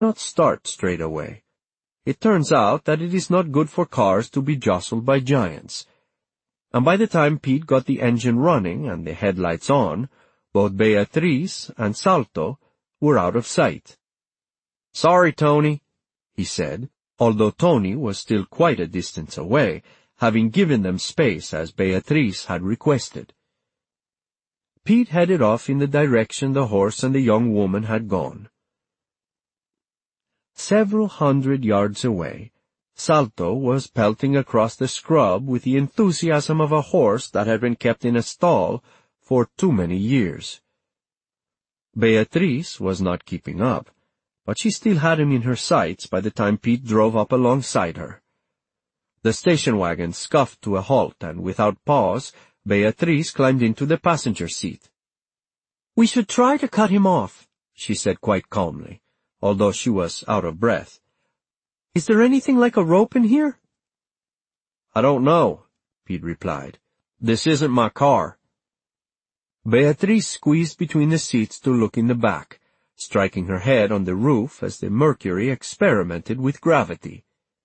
not start straight away. It turns out that it is not good for cars to be jostled by giants. And by the time Pete got the engine running and the headlights on, both Beatriz and Salto were out of sight. "Sorry, Tony," he said, although Tony was still quite a distance away, having given them space as Beatriz had requested. Pete headed off in the direction the horse and the young woman had gone. Several 100 yards away, Salto was pelting across the scrub with the enthusiasm of a horse that had been kept in a stall for too many years. Beatriz was not keeping up, but she still had him in her sights by the time Pete drove up alongside her. The station wagon scuffed to a halt, and without pause, Beatriz climbed into the passenger seat. "We should try to cut him off," she said quite calmly, although she was out of breath. "Is there anything like a rope in here?" "I don't know," Pete replied. "This isn't my car." Beatriz squeezed between the seats to look in the back, striking her head on the roof as the Mercury experimented with gravity.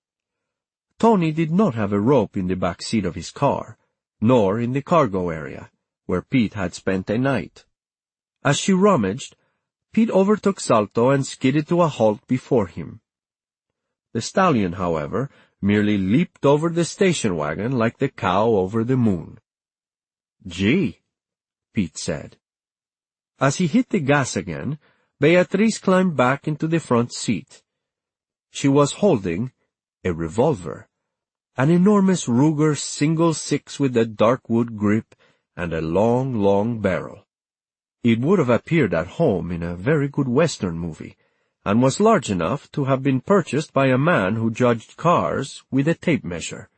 Tony did not have a rope in the back seat of his car, nor in the cargo area, where Pete had spent a night. As she rummaged, Pete overtook Salto and skidded to a halt before him. The stallion, however, merely leaped over the station wagon like the cow over the moon. "Gee," Pete said. As he hit the gas again, Beatriz climbed back into the front seat. She was holding a revolver, an enormous Ruger single-six with a dark wood grip and a long, long barrel. It would have appeared at home in a very good Western movie, and was large enough to have been purchased by a man who judged cars with a tape measure.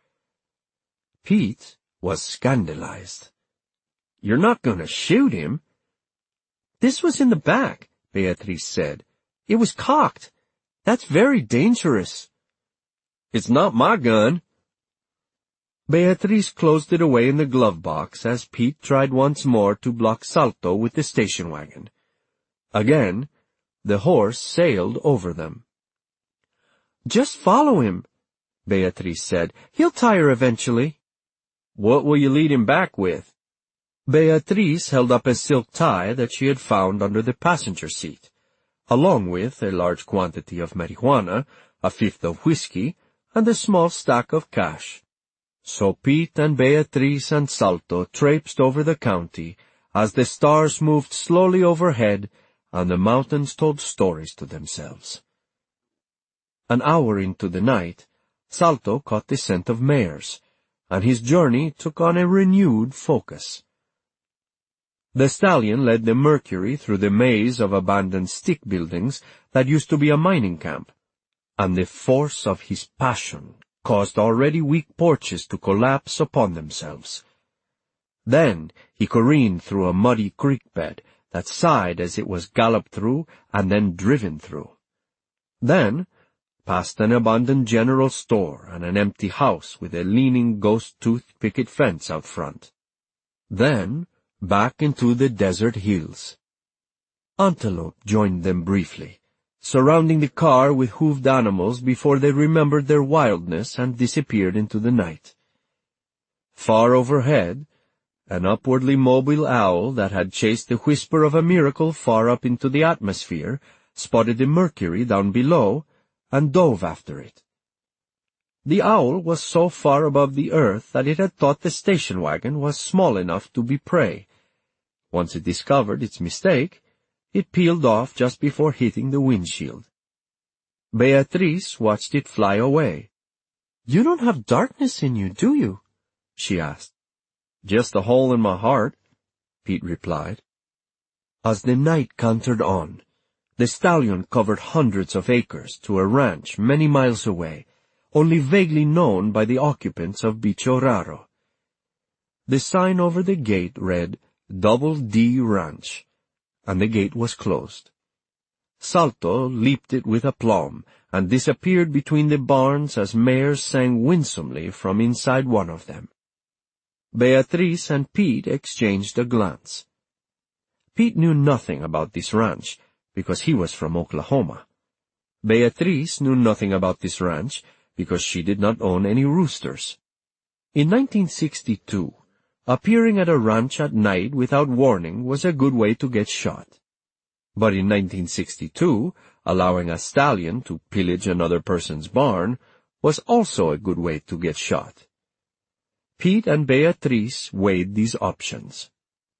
Pete was scandalized. "You're not going to shoot him?" "This was in the back," Beatriz said. "It was cocked. That's very dangerous." "It's not my gun." Beatriz closed it away in the glove box as Pete tried once more to block Salto with the station wagon. Again, the horse sailed over them. "Just follow him," Beatriz said. "He'll tire eventually." "What will you lead him back with?" Beatriz held up a silk tie that she had found under the passenger seat, along with a large quantity of marijuana, a fifth of whiskey, and a small stack of cash. So Pete and Beatriz and Salto traipsed over the county as the stars moved slowly overhead and the mountains told stories to themselves. An hour into the night, Salto caught the scent of mares, and his journey took on a renewed focus. The stallion led the Mercury through the maze of abandoned stick buildings that used to be a mining camp, and the force of his passion caused already weak porches to collapse upon themselves. Then he careened through a muddy creek bed that sighed as it was galloped through and then driven through. Then, past an abandoned general store and an empty house with a leaning ghost-toothed picket fence out front. Then, back into the desert hills. Antelope joined them briefly, surrounding the car with hoofed animals before they remembered their wildness and disappeared into the night. Far overhead, an upwardly mobile owl that had chased the whisper of a miracle far up into the atmosphere spotted the Mercury down below and dove after it. The owl was so far above the earth that it had thought the station wagon was small enough to be prey. Once it discovered its mistake, it peeled off just before hitting the windshield. Beatriz watched it fly away. "You don't have darkness in you, do you?" she asked. "Just a hole in my heart," Pete replied. As the night cantered on, the stallion covered hundreds of acres to a ranch many miles away, only vaguely known by the occupants of Bicho Raro. The sign over the gate read, "Double D Ranch," and the gate was closed. Salto leaped it with aplomb and disappeared between the barns as mares sang winsomely from inside one of them. Beatriz and Pete exchanged a glance. Pete knew nothing about this ranch because he was from Oklahoma. Beatriz knew nothing about this ranch because she did not own any roosters. In 1962, appearing at a ranch at night without warning was a good way to get shot. But in 1962, allowing a stallion to pillage another person's barn was also a good way to get shot. Pete and Beatriz weighed these options.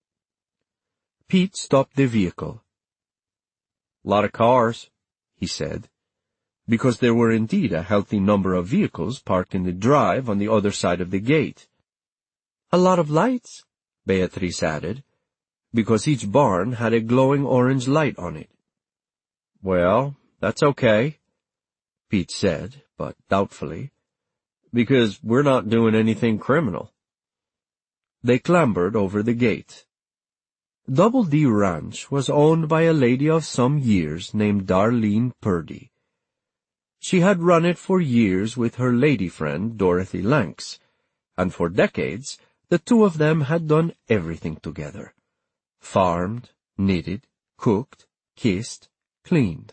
Pete stopped the vehicle. "Lot of cars," he said, because there were indeed a healthy number of vehicles parked in the drive on the other side of the gate. "A lot of lights," Beatriz added, because each barn had a glowing orange light on it. "Well, that's okay," Pete said, but doubtfully, "because we're not doing anything criminal." They clambered over the gate. Double D Ranch was owned by a lady of some years named Darlene Purdy. She had run it for years with her lady friend Dorothy Lanks, and for decades the two of them had done everything together. Farmed, knitted, cooked, kissed, cleaned.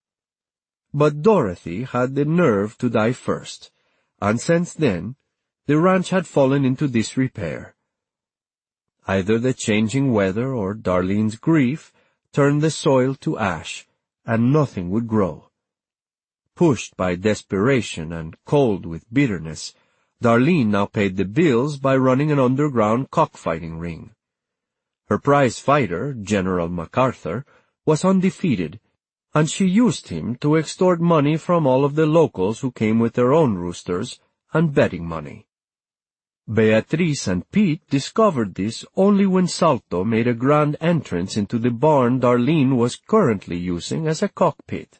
But Dorothy had the nerve to die first, and since then, the ranch had fallen into disrepair. Either the changing weather or Darlene's grief turned the soil to ash, and nothing would grow. Pushed by desperation and cold with bitterness, Darlene now paid the bills by running an underground cockfighting ring. Her prize fighter, General MacArthur, was undefeated, and she used him to extort money from all of the locals who came with their own roosters and betting money. Beatriz and Pete discovered this only when Salto made a grand entrance into the barn Darlene was currently using as a cockpit.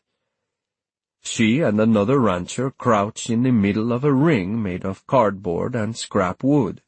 She and another rancher crouched in the middle of a ring made of cardboard and scrap wood.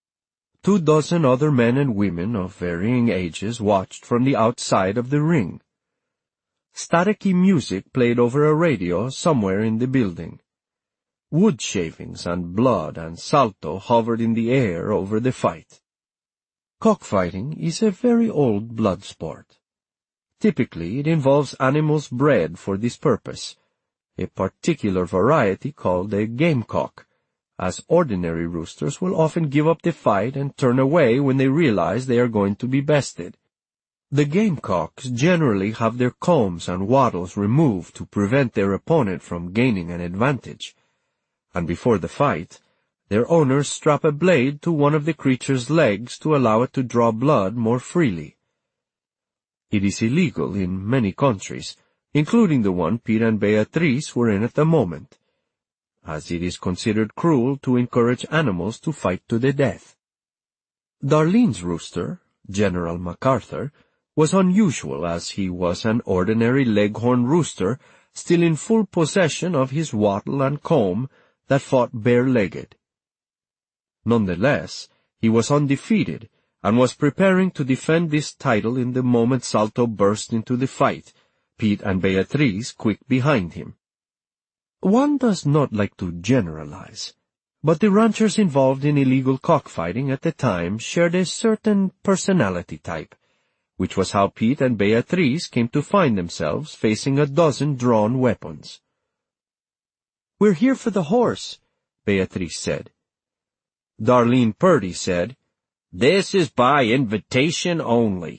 24 other men and women of varying ages watched from the outside of the ring. Staticky music played over a radio somewhere in the building. Wood shavings and blood and Salto hovered in the air over the fight. Cockfighting is a very old blood sport. Typically, it involves animals bred for this purpose, a particular variety called a gamecock, as ordinary roosters will often give up the fight and turn away when they realize they are going to be bested. The gamecocks generally have their combs and wattles removed to prevent their opponent from gaining an advantage, and before the fight, their owners strap a blade to one of the creature's legs to allow it to draw blood more freely. It is illegal in many countries, including the one Pete and Beatriz were in at the moment, as it is considered cruel to encourage animals to fight to the death. Darlene's rooster, General MacArthur, was unusual as he was an ordinary leghorn rooster still in full possession of his wattle and comb that fought bare-legged. Nonetheless, he was undefeated and was preparing to defend this title in the moment Salto burst into the fight, Pete and Beatriz quick behind him. One does not like to generalize, but the ranchers involved in illegal cockfighting at the time shared a certain personality type, which was how Pete and Beatriz came to find themselves facing a dozen drawn weapons. "We're here for the horse," Beatriz said. Darlene Purdy said, "This is by invitation only."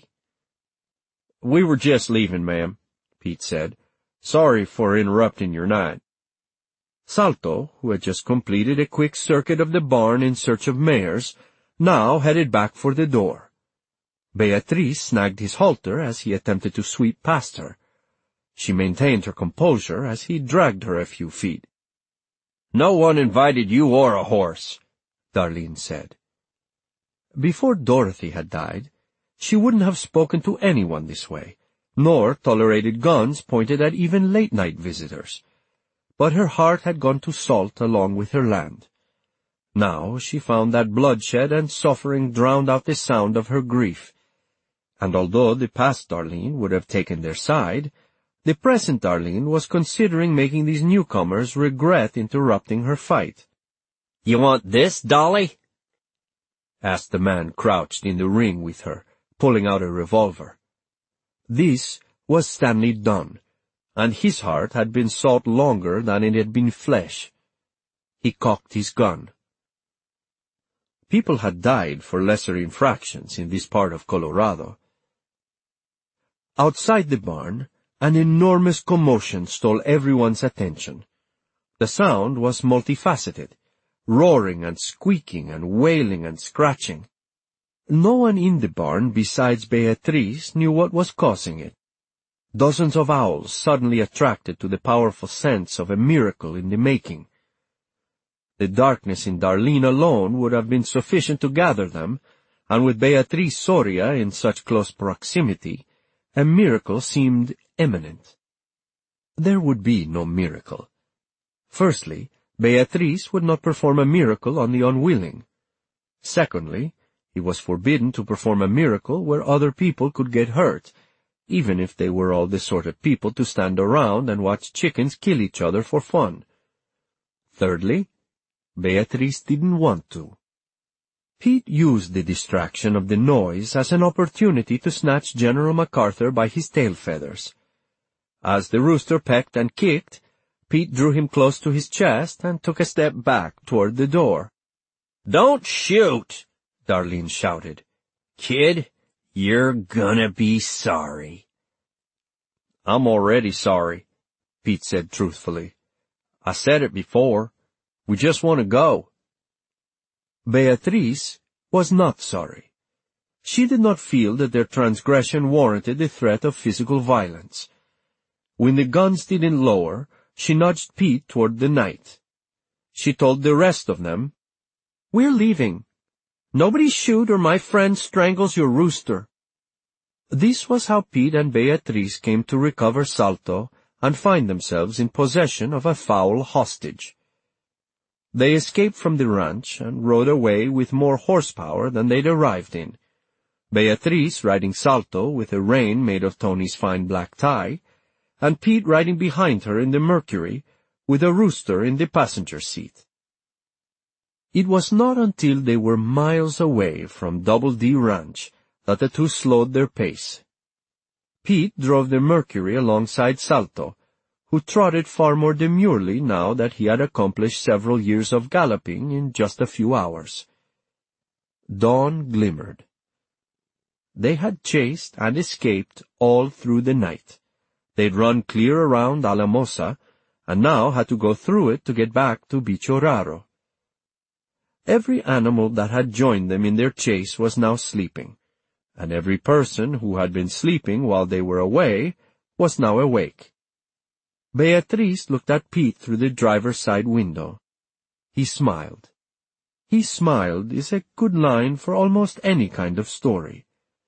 "We were just leaving, ma'am," Pete said. "Sorry for interrupting your night." Salto, who had just completed a quick circuit of the barn in search of mares, now headed back for the door. Beatriz snagged his halter as he attempted to sweep past her. She maintained her composure as he dragged her a few feet. "No one invited you or a horse," Darlene said. Before Dorothy had died, she wouldn't have spoken to anyone this way, nor tolerated guns pointed at even late-night visitors. But her heart had gone to salt along with her land. Now she found that bloodshed and suffering drowned out the sound of her grief. And although the past Darlene would have taken their side, the present Darlene was considering making these newcomers regret interrupting her fight. "You want this, Dolly?" asked the man crouched in the ring with her, pulling out a revolver. This was Stanley Dunn, and his heart had been salt longer than it had been flesh. He cocked his gun. People had died for lesser infractions in this part of Colorado. Outside the barn, an enormous commotion stole everyone's attention. The sound was multifaceted, roaring and squeaking and wailing and scratching. No one in the barn besides Beatriz knew what was causing it. Dozens of owls suddenly attracted to the powerful sense of a miracle in the making. The darkness in Darlene alone would have been sufficient to gather them, and with Beatriz Soria in such close proximity, a miracle seemed imminent. There would be no miracle. Firstly, Beatriz would not perform a miracle on the unwilling. Secondly, it was forbidden to perform a miracle where other people could get hurt, even if they were all the sort of people to stand around and watch chickens kill each other for fun. Thirdly, Beatriz didn't want to. Pete used the distraction of the noise as an opportunity to snatch General MacArthur by his tail feathers. As the rooster pecked and kicked, Pete drew him close to his chest and took a step back toward the door. "Don't shoot!" Darlene shouted. "Kid, you're gonna be sorry." "I'm already sorry," Pete said truthfully. "I said it before. We just want to go." Beatriz was not sorry. She did not feel that their transgression warranted the threat of physical violence. When the guns didn't lower, she nudged Pete toward the night. She told the rest of them, "We're leaving. Nobody shoot or my friend strangles your rooster." This was how Pete and Beatriz came to recover Salto and find themselves in possession of a foul hostage. They escaped from the ranch and rode away with more horsepower than they'd arrived in. Beatriz riding Salto with a rein made of Tony's fine black tie, and Pete riding behind her in the Mercury with a rooster in the passenger seat. It was not until they were miles away from Double D Ranch that the two slowed their pace. Pete drove the Mercury alongside Salto, who trotted far more demurely now that he had accomplished several years of galloping in just a few hours. Dawn glimmered. They had chased and escaped all through the night. They'd run clear around Alamosa, and now had to go through it to get back to Bicho Raro. Every animal that had joined them in their chase was now sleeping, and every person who had been sleeping while they were away was now awake. Beatriz looked at Pete through the driver's side window. He smiled. "He smiled" is a good line for almost any kind of story.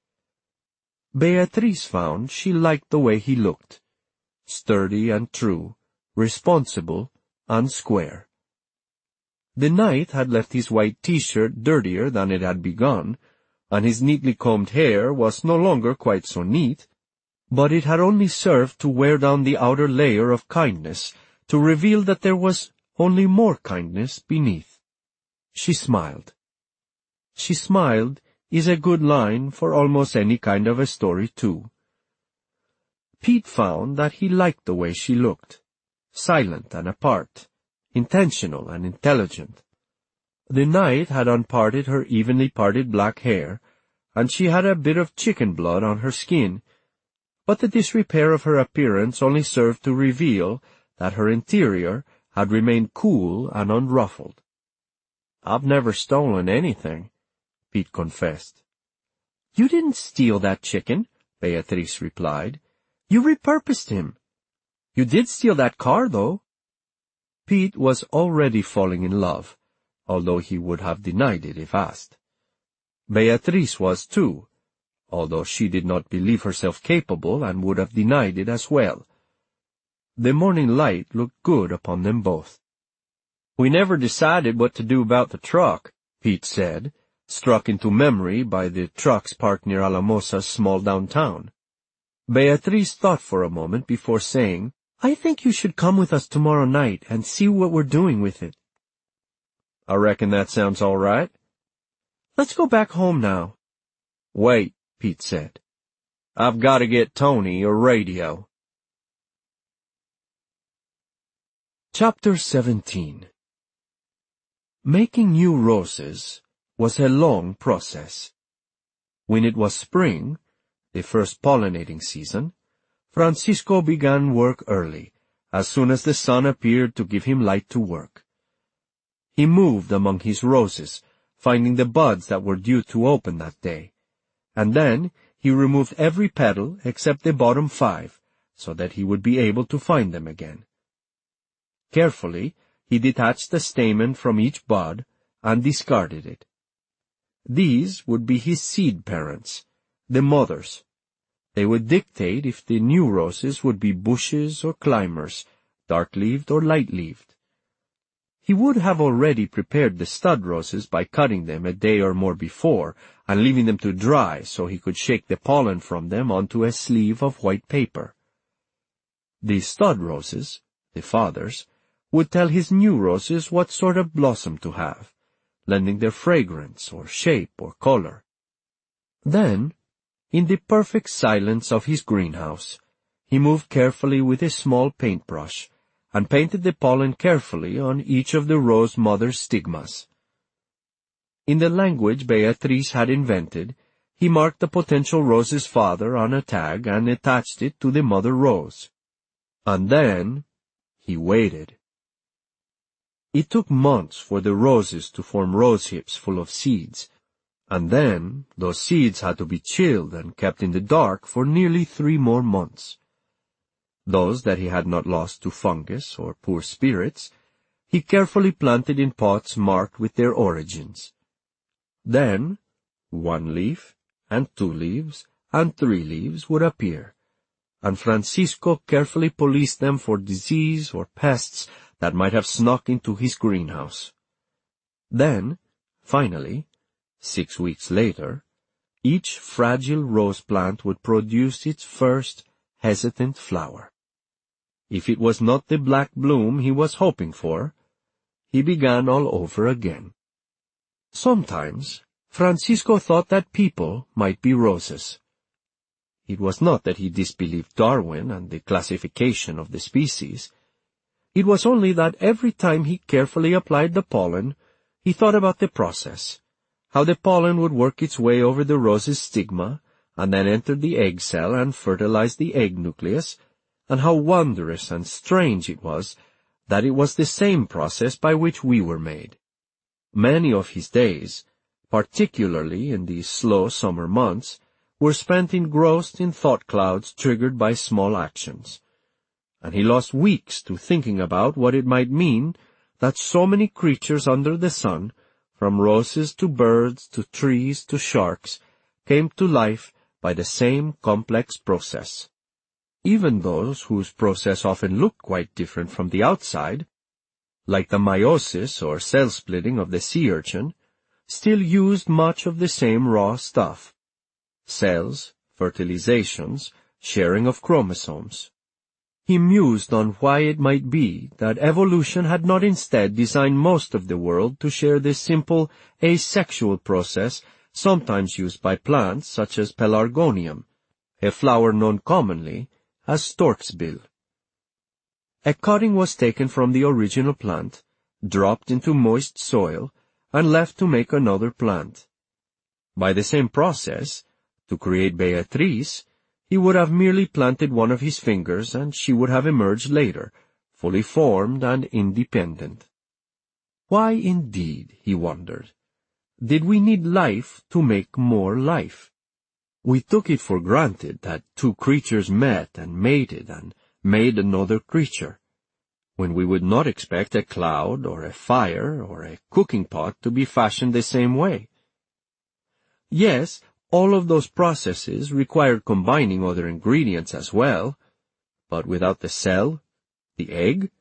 Beatriz found she liked the way he looked. Sturdy and true, responsible and square. The night had left his white t-shirt dirtier than it had begun, and his neatly combed hair was no longer quite so neat, but it had only served to wear down the outer layer of kindness, to reveal that there was only more kindness beneath. She smiled. "She smiled" is a good line for almost any kind of a story, too. Pete found that he liked the way she looked. Silent and apart, intentional and intelligent. The night had unparted her evenly parted black hair, and she had a bit of chicken blood on her skin, but the disrepair of her appearance only served to reveal that her interior had remained cool and unruffled. "I've never stolen anything," Pete confessed. "You didn't steal that chicken," Beatriz replied. "You repurposed him. You did steal that car, though." Pete was already falling in love, although he would have denied it if asked. Beatriz was too, although she did not believe herself capable and would have denied it as well. The morning light looked good upon them both. "We never decided what to do about the truck," Pete said, struck into memory by the trucks parked near Alamosa's small downtown. Beatriz thought for a moment before saying, "I think you should come with us tomorrow night and see what we're doing with it." "I reckon that sounds all right." "Let's go back home now." "Wait," Pete said. "I've got to get Tony a radio." Chapter 17. Making new roses was a long process. When it was spring, the first pollinating season, Francisco began work early, as soon as the sun appeared to give him light to work. He moved among his roses, finding the buds that were due to open that day, and then he removed every petal except the bottom 5, so that he would be able to find them again. Carefully, he detached the stamen from each bud and discarded it. These would be his seed parents, the mothers. They would dictate if the new roses would be bushes or climbers, dark-leaved or light-leaved. He would have already prepared the stud roses by cutting them a day or more before and leaving them to dry so he could shake the pollen from them onto a sleeve of white paper. The stud roses, the fathers, would tell his new roses what sort of blossom to have, lending their fragrance or shape or color. Then, in the perfect silence of his greenhouse, he moved carefully with a small paintbrush and painted the pollen carefully on each of the rose mother's stigmas. In the language Beatriz had invented, he marked the potential rose's father on a tag and attached it to the mother rose. And then, he waited. It took months for the roses to form rose hips full of seeds, and then those seeds had to be chilled and kept in the dark for nearly 3 more months. Those that he had not lost to fungus or poor spirits, he carefully planted in pots marked with their origins. Then, 1 leaf, and 2 leaves, and 3 leaves would appear, and Francisco carefully policed them for disease or pests that might have snuck into his greenhouse. Then, finally, 6 weeks later, each fragile rose plant would produce its first hesitant flower. If it was not the black bloom he was hoping for, he began all over again. Sometimes, Francisco thought that people might be roses. It was not that he disbelieved Darwin and the classification of the species. It was only that every time he carefully applied the pollen, he thought about the process, how the pollen would work its way over the rose's stigma, and then enter the egg cell and fertilize the egg nucleus, and how wondrous and strange it was that it was the same process by which we were made. Many of his days, particularly in these slow summer months, were spent engrossed in thought clouds triggered by small actions, and he lost weeks to thinking about what it might mean that so many creatures under the sun, from roses to birds to trees to sharks, came to life by the same complex process. Even those whose process often looked quite different from the outside, like the meiosis or cell-splitting of the sea urchin, still used much of the same raw stuff: cells, fertilizations, sharing of chromosomes. He mused on why it might be that evolution had not instead designed most of the world to share this simple asexual process sometimes used by plants such as pelargonium, a flower known commonly as stork's bill. A cutting was taken from the original plant, dropped into moist soil, and left to make another plant. By the same process, to create Beatriz, he would have merely planted one of his fingers and she would have emerged later, fully formed and independent. Why indeed, he wondered, did we need life to make more life? We took it for granted that 2 creatures met and mated and made another creature, when we would not expect a cloud or a fire or a cooking pot to be fashioned the same way. Yes, all of those processes required combining other ingredients as well, but without the cell, the egg?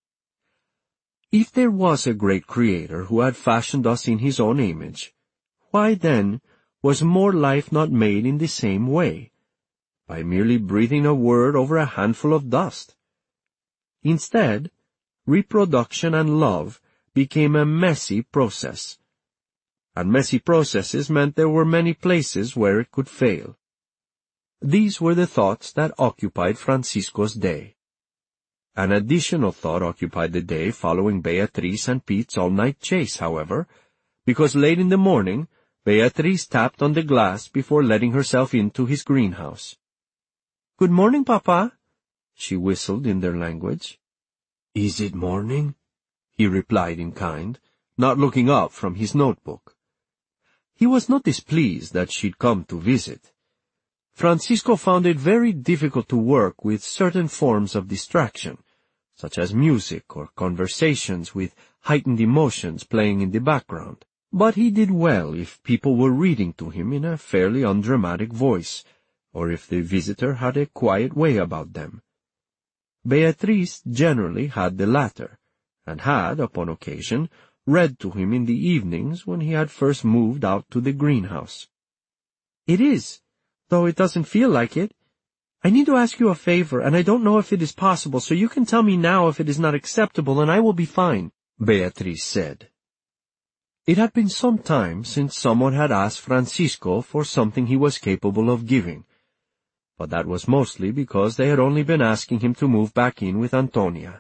If there was a great creator who had fashioned us in his own image, why then was more life not made in the same way, by merely breathing a word over a handful of dust? Instead, reproduction and love became a messy process. And messy processes meant there were many places where it could fail. These were the thoughts that occupied Francisco's day. An additional thought occupied the day following Beatriz and Pete's all-night chase, however, because late in the morning, Beatriz tapped on the glass before letting herself into his greenhouse. "Good morning, Papa," she whistled in their language. "Is it morning?" he replied in kind, not looking up from his notebook. He was not displeased that she'd come to visit. Francisco found it very difficult to work with certain forms of distraction, such as music or conversations with heightened emotions playing in the background. But he did well if people were reading to him in a fairly undramatic voice, or if the visitor had a quiet way about them. Beatriz generally had the latter, and had, upon occasion, read to him in the evenings when he had first moved out to the greenhouse. "It is, though it doesn't feel like it. I need to ask you a favor, and I don't know if it is possible, so you can tell me now if it is not acceptable, and I will be fine," Beatriz said. It had been some time since someone had asked Francisco for something he was capable of giving, but that was mostly because they had only been asking him to move back in with Antonia.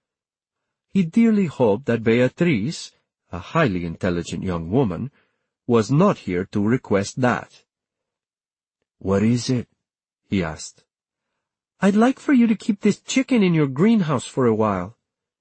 He dearly hoped that Beatriz, a highly intelligent young woman, was not here to request that. "What is it?" he asked. "I'd like for you to keep this chicken in your greenhouse for a while."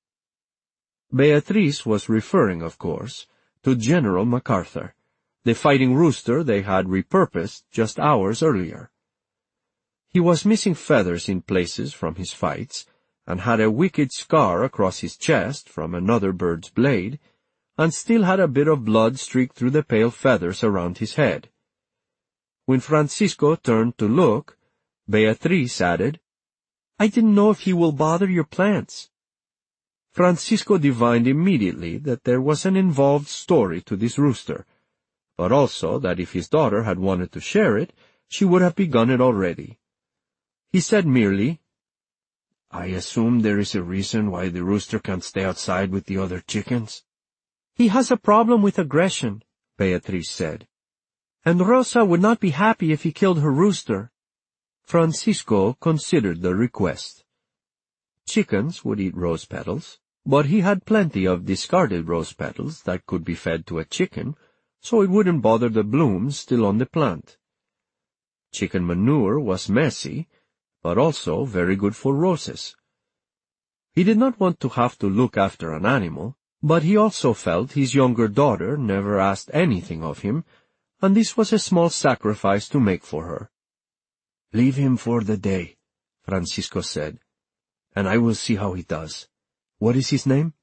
Beatriz was referring, of course, to General MacArthur, the fighting rooster they had repurposed just hours earlier. He was missing feathers in places from his fights, and had a wicked scar across his chest from another bird's blade, and still had a bit of blood streaked through the pale feathers around his head. When Francisco turned to look, Beatriz added, "I didn't know if he will bother your plants." Francisco divined immediately that there was an involved story to this rooster, but also that if his daughter had wanted to share it, she would have begun it already. He said merely, "I assume there is a reason why the rooster can't stay outside with the other chickens." "He has a problem with aggression," Beatriz said, "and Rosa would not be happy if he killed her rooster." Francisco considered the request. Chickens would eat rose petals, but he had plenty of discarded rose petals that could be fed to a chicken, so it wouldn't bother the blooms still on the plant. Chicken manure was messy, but also very good for roses. He did not want to have to look after an animal, but he also felt his younger daughter never asked anything of him, and this was a small sacrifice to make for her. "Leave him for the day," Francisco said, "and I will see how he does. What is his name?"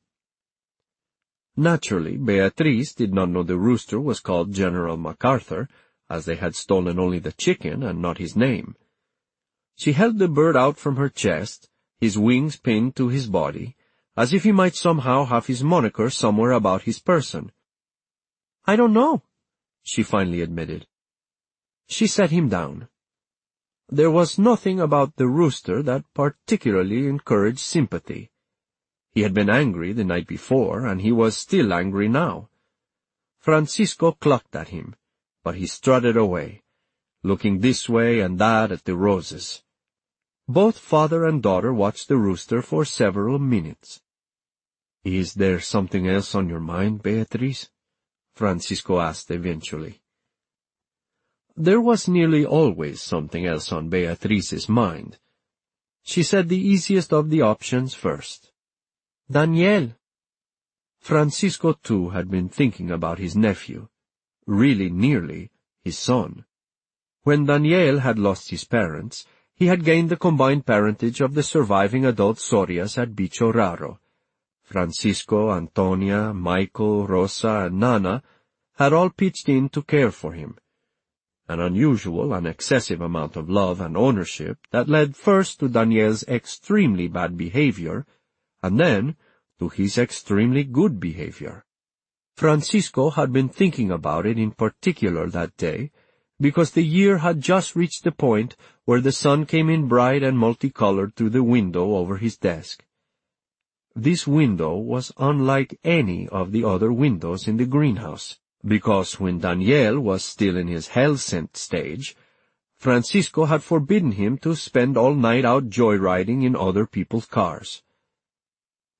Naturally, Beatriz did not know the rooster was called General MacArthur, as they had stolen only the chicken and not his name. She held the bird out from her chest, his wings pinned to his body, as if he might somehow have his moniker somewhere about his person. "I don't know," she finally admitted. She set him down. There was nothing about the rooster that particularly encouraged sympathy. He had been angry the night before, and he was still angry now. Francisco clucked at him, but he strutted away, looking this way and that at the roses. Both father and daughter watched the rooster for several minutes. "Is there something else on your mind, Beatriz?" Francisco asked eventually. There was nearly always something else on Beatriz's mind. She said the easiest of the options first. "Daniel." Francisco, too, had been thinking about his nephew, really nearly his son. When Daniel had lost his parents, he had gained the combined parentage of the surviving adult Sorias at Bicho Raro. Francisco, Antonia, Michael, Rosa, and Nana had all pitched in to care for him. An unusual and excessive amount of love and ownership that led first to Daniel's extremely bad behavior, and then to his extremely good behavior. Francisco had been thinking about it in particular that day, because the year had just reached the point where the sun came in bright and multicolored through the window over his desk. This window was unlike any of the other windows in the greenhouse, because when Daniel was still in his hell-sent stage, Francisco had forbidden him to spend all night out joyriding in other people's cars.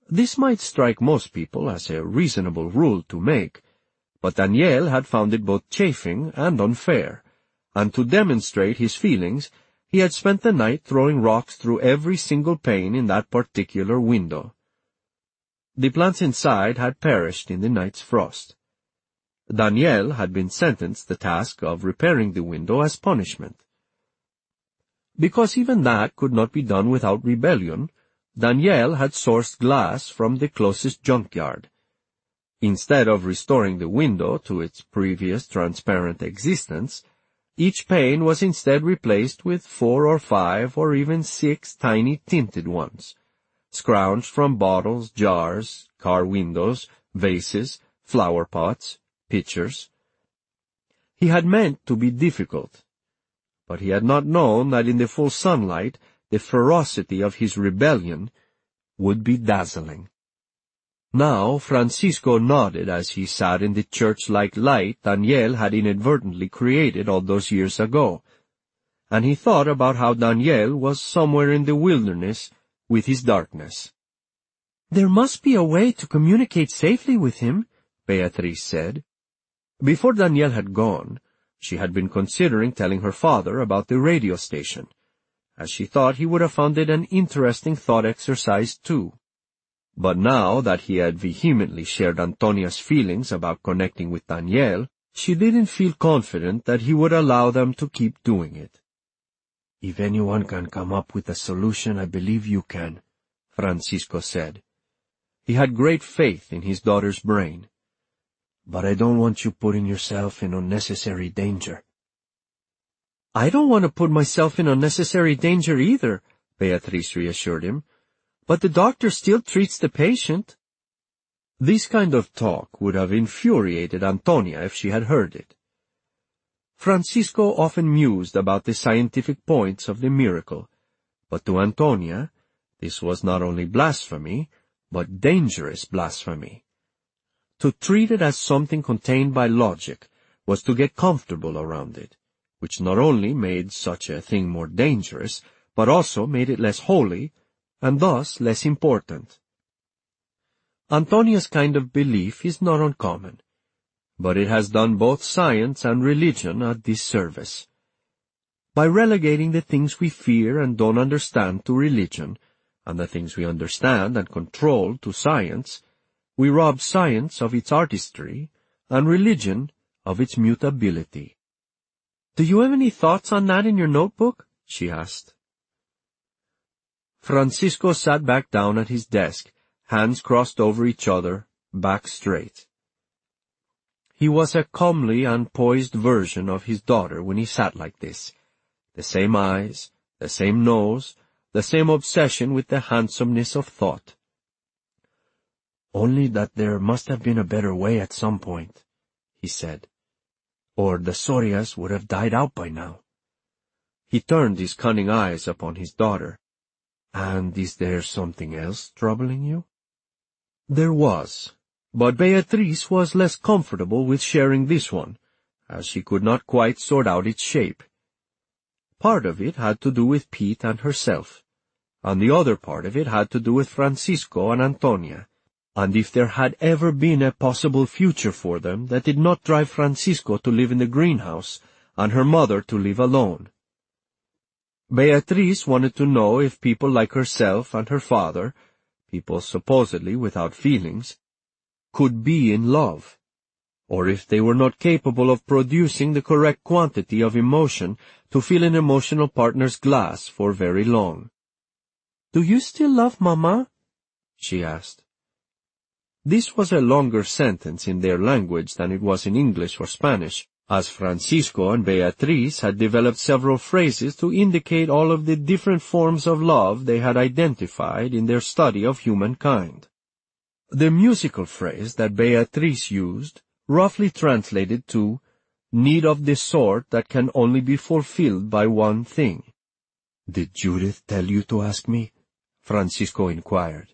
This might strike most people as a reasonable rule to make, but Daniel had found it both chafing and unfair, and to demonstrate his feelings, he had spent the night throwing rocks through every single pane in that particular window. The plants inside had perished in the night's frost. Daniel had been sentenced the task of repairing the window as punishment. Because even that could not be done without rebellion, Daniel had sourced glass from the closest junkyard. Instead of restoring the window to its previous transparent existence, each pane was instead replaced with 4 or 5 or even 6 tiny tinted ones, scrounged from bottles, jars, car windows, vases, flower pots, pitchers. He had meant to be difficult, but he had not known that in the full sunlight the ferocity of his rebellion would be dazzling. Now Francisco nodded as he sat in the church-like light Daniel had inadvertently created all those years ago, and he thought about how Daniel was somewhere in the wilderness with his darkness. "There must be a way to communicate safely with him," Beatriz said. Before Daniel had gone, she had been considering telling her father about the radio station, as she thought he would have found it an interesting thought exercise too. But now that he had vehemently shared Antonia's feelings about connecting with Daniel, she didn't feel confident that he would allow them to keep doing it. "If anyone can come up with a solution, I believe you can," Francisco said. He had great faith in his daughter's brain. "But I don't want you putting yourself in unnecessary danger." "I don't want to put myself in unnecessary danger either," Beatriz reassured him. "But the doctor still treats the patient." This kind of talk would have infuriated Antonia if she had heard it. Francisco often mused about the scientific points of the miracle, but to Antonia, this was not only blasphemy, but dangerous blasphemy. To treat it as something contained by logic was to get comfortable around it, which not only made such a thing more dangerous, but also made it less holy, and thus less important. Antonia's kind of belief is not uncommon, but it has done both science and religion a disservice. By relegating the things we fear and don't understand to religion, and the things we understand and control to science, we rob science of its artistry and religion of its mutability. "Do you have any thoughts on that in your notebook?" she asked. Francisco sat back down at his desk, hands crossed over each other, back straight. He was a comely and poised version of his daughter when he sat like this. The same eyes, the same nose, the same obsession with the handsomeness of thought. "Only that there must have been a better way at some point," he said, "or the Sorias would have died out by now." He turned his cunning eyes upon his daughter. "And is there something else troubling you?" There was, but Beatriz was less comfortable with sharing this one, as she could not quite sort out its shape. Part of it had to do with Pete and herself, and the other part of it had to do with Francisco and Antonia, and if there had ever been a possible future for them that did not drive Francisco to live in the greenhouse and her mother to live alone. Beatriz wanted to know if people like herself and her father, people supposedly without feelings, could be in love, or if they were not capable of producing the correct quantity of emotion to fill an emotional partner's glass for very long. "Do you still love Mama?" she asked. This was a longer sentence in their language than it was in English or Spanish, as Francisco and Beatriz had developed several phrases to indicate all of the different forms of love they had identified in their study of humankind. The musical phrase that Beatriz used roughly translated to need of the sort that can only be fulfilled by one thing. "Did Judith tell you to ask me?" Francisco inquired.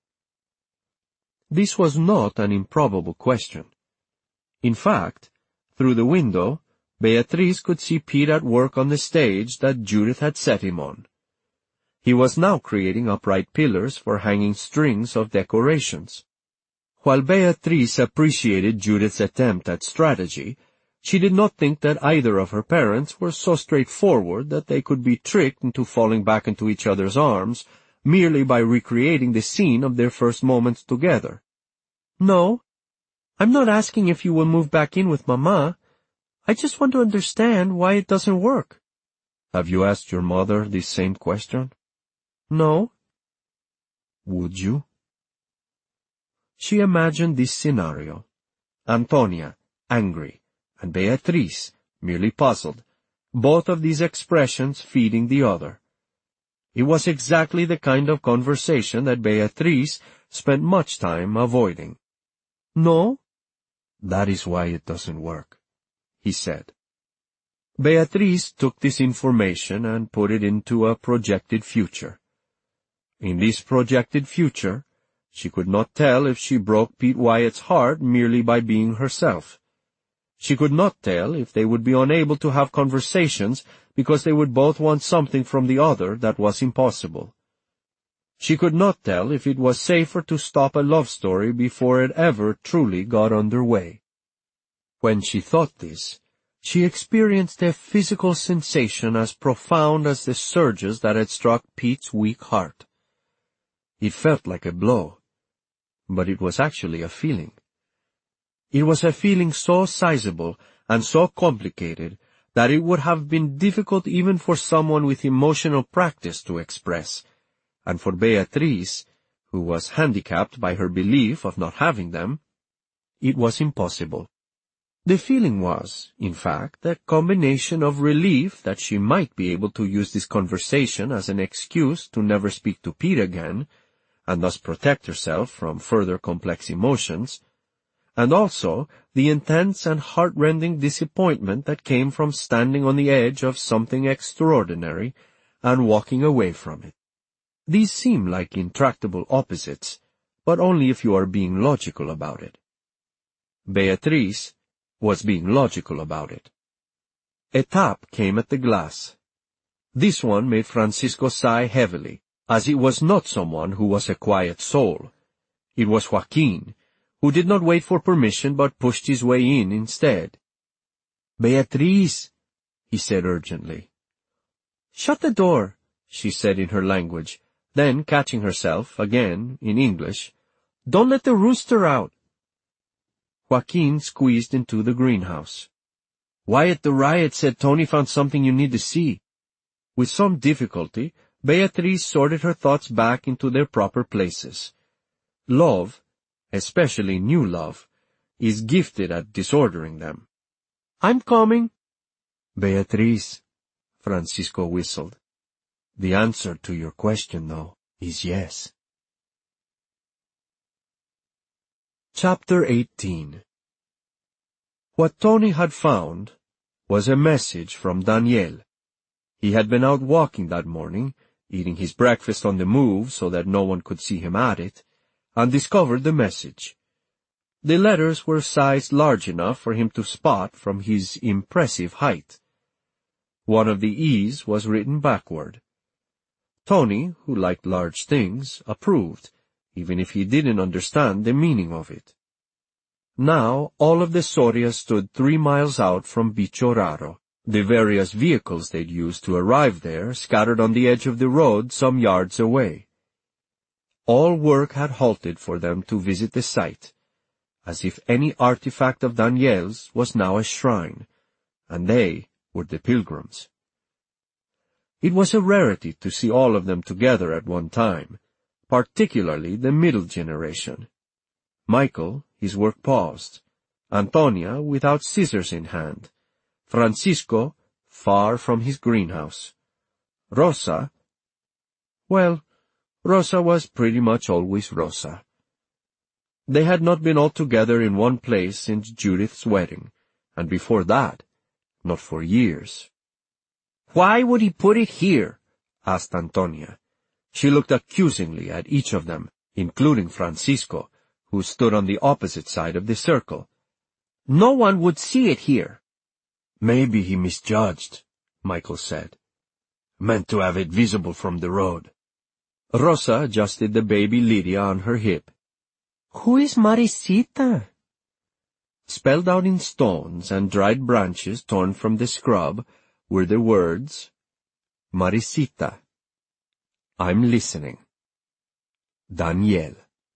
This was not an improbable question. In fact, through the window, Beatriz could see Pete at work on the stage that Judith had set him on. He was now creating upright pillars for hanging strings of decorations. While Beatrice appreciated Judith's attempt at strategy, she did not think that either of her parents were so straightforward that they could be tricked into falling back into each other's arms merely by recreating the scene of their first moments together. "No, I'm not asking if you will move back in with Mama. I just want to understand why it doesn't work." "Have you asked your mother this same question?" "No." "Would you?" She imagined this scenario. Antonia, angry, and Beatrice, merely puzzled, both of these expressions feeding the other. It was exactly the kind of conversation that Beatrice spent much time avoiding. "No?" "That is why it doesn't work," he said. Beatrice took this information and put it into a projected future. In this projected future, she could not tell if she broke Pete Wyatt's heart merely by being herself. She could not tell if they would be unable to have conversations because they would both want something from the other that was impossible. She could not tell if it was safer to stop a love story before it ever truly got underway. When she thought this, she experienced a physical sensation as profound as the surges that had struck Pete's weak heart. It felt like a blow, but it was actually a feeling. It was a feeling so sizable and so complicated that it would have been difficult even for someone with emotional practice to express, and for Beatrice, who was handicapped by her belief of not having them, it was impossible. The feeling was, in fact, a combination of relief that she might be able to use this conversation as an excuse to never speak to Pete again, and thus protect herself from further complex emotions, and also the intense and heart-rending disappointment that came from standing on the edge of something extraordinary and walking away from it. These seem like intractable opposites, but only if you are being logical about it. Beatrice was being logical about it. A tap came at the glass. This one made Francisco sigh heavily, as it was not someone who was a quiet soul. It was Joaquin, who did not wait for permission but pushed his way in instead. "Beatrice," he said urgently. "Shut the door," she said in her language, then, catching herself, again, in English, "Don't let the rooster out." Joaquin squeezed into the greenhouse. "Wyatt the Riot said Tony found something you need to see." With some difficulty, Beatrice sorted her thoughts back into their proper places. Love, especially new love, is gifted at disordering them. "I'm coming." "Beatrice," Francisco whistled. "The answer to your question, though, is yes." Chapter 18. What Tony had found was a message from Daniel. He had been out walking that morning, eating his breakfast on the move so that no one could see him at it, and discovered the message. The letters were sized large enough for him to spot from his impressive height. One of the E's was written backward. Tony, who liked large things, approved, even if he didn't understand the meaning of it. Now all of the Soria stood 3 miles out from Bichoraro, the various vehicles they'd used to arrive there scattered on the edge of the road some yards away. All work had halted for them to visit the site, as if any artifact of Daniel's was now a shrine, and they were the pilgrims. It was a rarity to see all of them together at one time, particularly the middle generation. Michael, his work paused, Antonia without scissors in hand, Francisco far from his greenhouse. Rosa was pretty much always Rosa. They had not been all together in one place since Judith's wedding, and before that, not for years. "Why would he put it here?" asked Antonia. She looked accusingly at each of them, including Francisco, who stood on the opposite side of the circle. "No one would see it here." "Maybe he misjudged," Michael said. meant to have it visible from the road. Rosa adjusted the baby Lydia on her hip. Who is Marisita? Spelled out in stones and dried branches torn from the scrub were the words, Marisita. I'm listening. Daniel.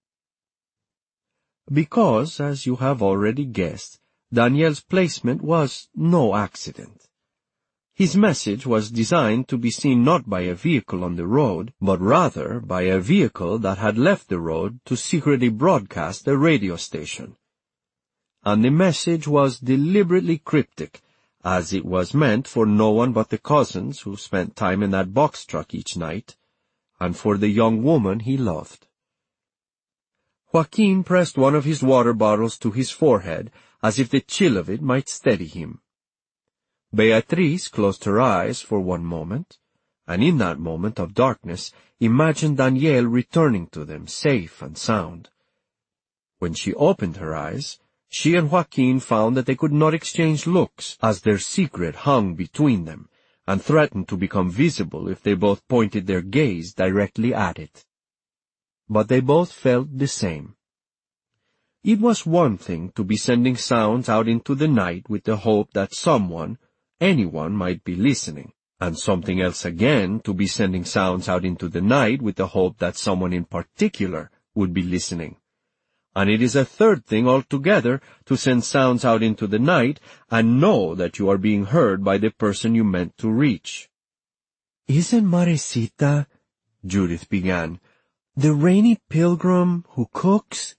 Because, as you have already guessed, Daniel's placement was no accident. His message was designed to be seen not by a vehicle on the road, but rather by a vehicle that had left the road to secretly broadcast a radio station. And the message was deliberately cryptic, as it was meant for no one but the cousins who spent time in that box truck each night, and for the young woman he loved. Joaquin pressed one of his water bottles to his forehead, as if the chill of it might steady him. Beatriz closed her eyes for one moment, and in that moment of darkness imagined Daniel returning to them safe and sound. When she opened her eyes, she and Joaquin found that they could not exchange looks, as their secret hung between them, and threatened to become visible if they both pointed their gaze directly at it. But they both felt the same. It was one thing to be sending sounds out into the night with the hope that someone, anyone, might be listening, and something else again to be sending sounds out into the night with the hope that someone in particular would be listening. And it is a third thing altogether to send sounds out into the night and know that you are being heard by the person you meant to reach. Isn't Marisita, Judith began, the rainy pilgrim who cooks?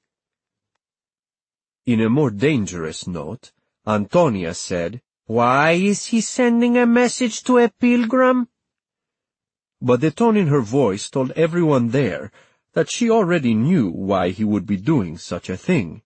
In a more dangerous note, Antonia said, Why is he sending a message to a pilgrim? But the tone in her voice told everyone there that she already knew why he would be doing such a thing.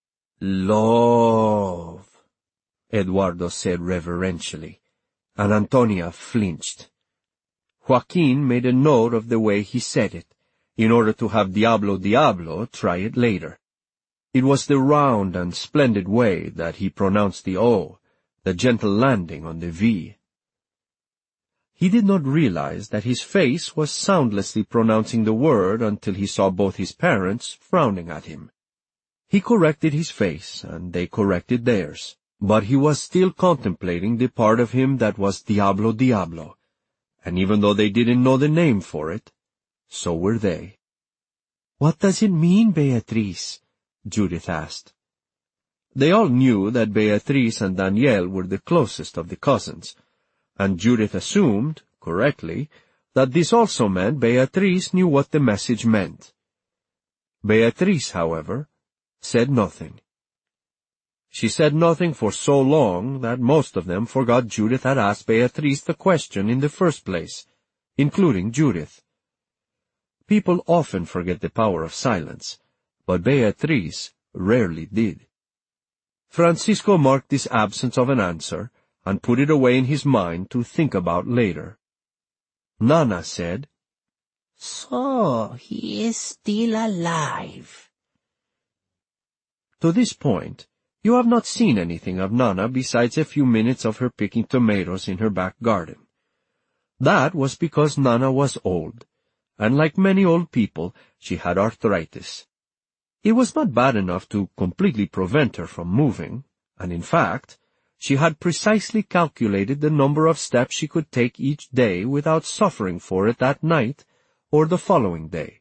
Love, Eduardo said reverentially, and Antonia flinched. Joaquin made a note of the way he said it, in order to have Diablo try it later. It was the round and splendid way that he pronounced the O, the gentle landing on the V. He did not realize that his face was soundlessly pronouncing the word until he saw both his parents frowning at him. He corrected his face, and they corrected theirs, but he was still contemplating the part of him that was Diablo, and even though they didn't know the name for it, so were they. What does it mean, Beatriz? Judith asked. They all knew that Beatriz and Daniel were the closest of the cousins, and Judith assumed, correctly, that this also meant Beatriz knew what the message meant. Beatriz, however, said nothing. She said nothing for so long that most of them forgot Judith had asked Beatriz the question in the first place, including Judith. People often forget the power of silence, but Beatriz rarely did. Francisco marked this absence of an answer, and put it away in his mind to think about later. Nana said, So, he is still alive. To this point, you have not seen anything of Nana besides a few minutes of her picking tomatoes in her back garden. That was because Nana was old, and like many old people, she had arthritis. It was not bad enough to completely prevent her from moving, and in fact, she had precisely calculated the number of steps she could take each day without suffering for it that night or the following day.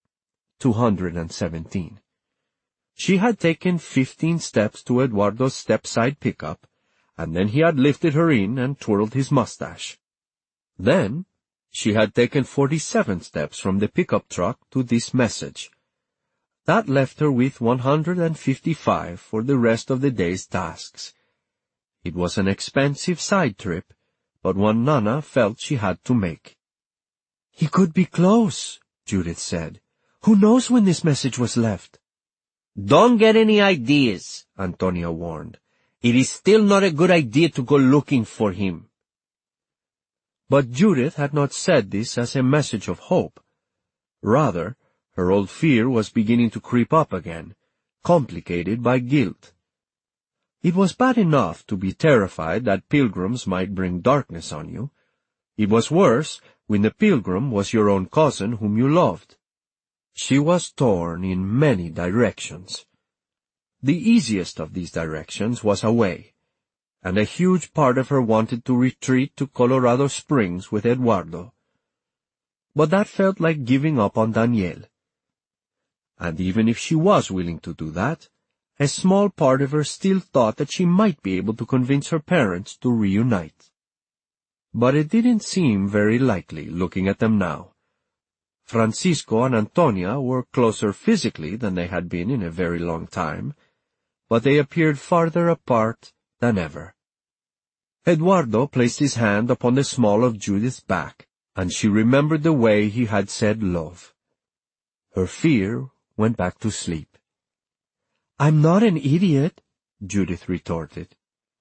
217. She had taken 15 steps to Eduardo's step-side pickup, and then he had lifted her in and twirled his mustache. Then, she had taken 47 steps from the pickup truck to this message. That left her with 155 for the rest of the day's tasks. It was an expensive side trip, but one Nana felt she had to make. He could be close, Judith said. Who knows when this message was left? Don't get any ideas, Antonia warned. It is still not a good idea to go looking for him. But Judith had not said this as a message of hope. Rather, her old fear was beginning to creep up again, complicated by guilt. It was bad enough to be terrified that pilgrims might bring darkness on you. It was worse when the pilgrim was your own cousin whom you loved. She was torn in many directions. The easiest of these directions was away, and a huge part of her wanted to retreat to Colorado Springs with Eduardo. But that felt like giving up on Daniel. And even if she was willing to do that, a small part of her still thought that she might be able to convince her parents to reunite. But it didn't seem very likely, looking at them now. Francisco and Antonia were closer physically than they had been in a very long time, but they appeared farther apart than ever. Eduardo placed his hand upon the small of Judith's back, and she remembered the way he had said love. Her fear went back to sleep. "I'm not an idiot," Judith retorted.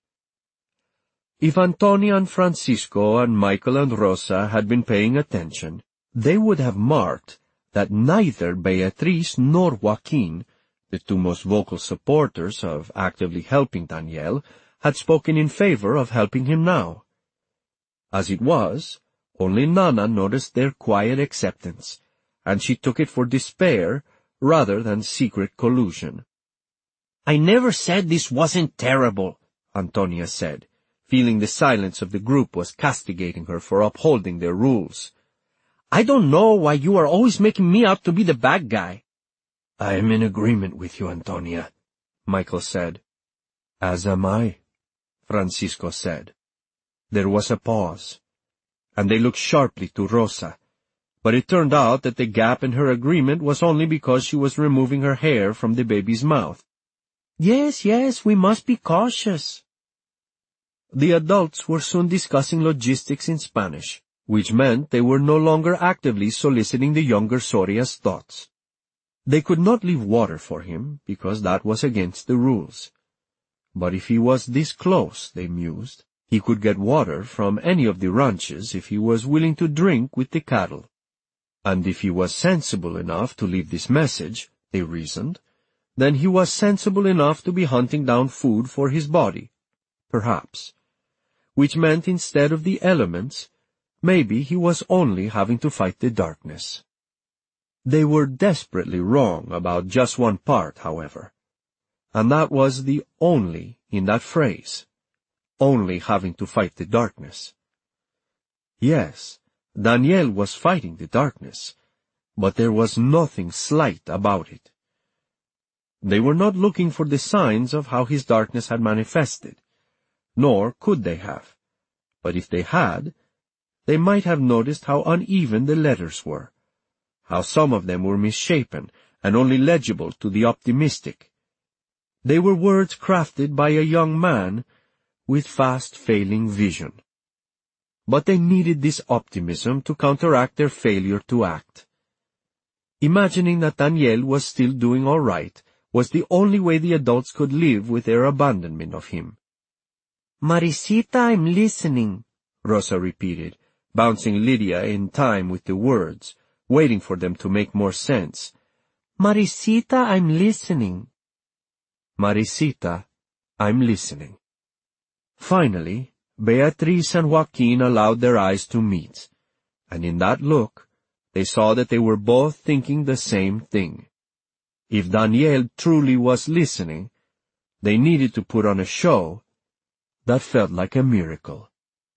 If Antonia and Francisco and Michael and Rosa had been paying attention, they would have marked that neither Beatriz nor Joaquin, the two most vocal supporters of actively helping Daniel, had spoken in favor of helping him now. As it was, only Nana noticed their quiet acceptance, and she took it for despair rather than secret collusion. "I never said this wasn't terrible," Antonia said, feeling the silence of the group was castigating her for upholding their rules. "I don't know why you are always making me out to be the bad guy." "I am in agreement with you, Antonia," Michael said. "As am I," Francisco said. There was a pause, and they looked sharply to Rosa, but it turned out that the gap in her agreement was only because she was removing her hair from the baby's mouth. Yes, we must be cautious." The adults were soon discussing logistics in Spanish, which meant they were no longer actively soliciting the younger Soria's thoughts. They could not leave water for him, because that was against the rules. But if he was this close, they mused, he could get water from any of the ranches if he was willing to drink with the cattle. And if he was sensible enough to leave this message, they reasoned, then he was sensible enough to be hunting down food for his body, perhaps. Which meant instead of the elements, maybe he was only having to fight the darkness. They were desperately wrong about just one part, however. And that was the only in that phrase. Only having to fight the darkness. Yes, Daniel was fighting the darkness, but there was nothing slight about it. They were not looking for the signs of how his darkness had manifested, nor could they have. But if they had, they might have noticed how uneven the letters were, how some of them were misshapen and only legible to the optimistic. They were words crafted by a young man with fast-failing vision. But they needed this optimism to counteract their failure to act. Imagining that Daniel was still doing all right was the only way the adults could live with their abandonment of him. "Marisita, I'm listening," Rosa repeated, bouncing Lydia in time with the words, waiting for them to make more sense. "Marisita, I'm listening." "Marisita, I'm listening." Finally, Beatriz and Joaquin allowed their eyes to meet, and in that look, they saw that they were both thinking the same thing. If Daniel truly was listening, they needed to put on a show that felt like a miracle.